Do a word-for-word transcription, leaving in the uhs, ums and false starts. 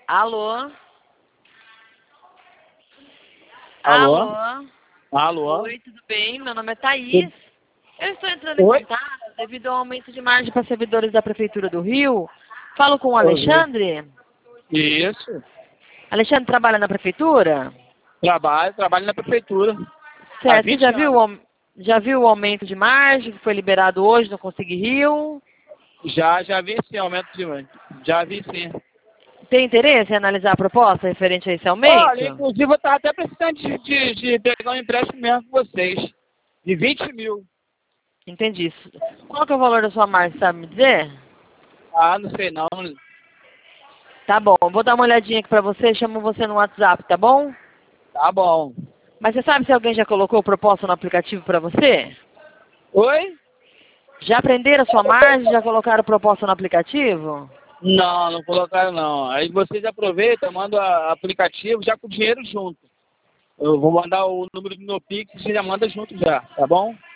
Alô? Alô? Alô? Alô? Oi, tudo bem? Meu nome é Thaís. Eu estou entrando em Oi? contato devido ao aumento de margem para servidores da Prefeitura do Rio. Falo com o Oi. Alexandre. Isso. Alexandre trabalha na Prefeitura? Trabalho, trabalho na prefeitura. Há Certo. Você vinte já viu, o anos. aum- já viu o aumento de margem que foi liberado hoje no Consegui Rio? Já, já vi esse aumento de mãe. Já vi sim. Tem interesse em analisar a proposta referente a esse aumento? Olha, inclusive eu estava até precisando de, de, de pegar um empréstimo mesmo com vocês. De vinte mil. Entendi. Qual que é o valor da sua margem, sabe me dizer? Ah, não sei não. Tá bom, vou dar uma olhadinha aqui pra você, chamo você no WhatsApp, tá bom? Tá bom. Mas você sabe se alguém já colocou proposta no aplicativo pra você? Oi? Já aprenderam a sua margem? Já colocaram proposta no aplicativo? Não, não colocaram não. Aí vocês aproveitam, mandam o aplicativo já com o dinheiro junto. Eu vou mandar o número do meu Pix e você já manda junto já, tá bom?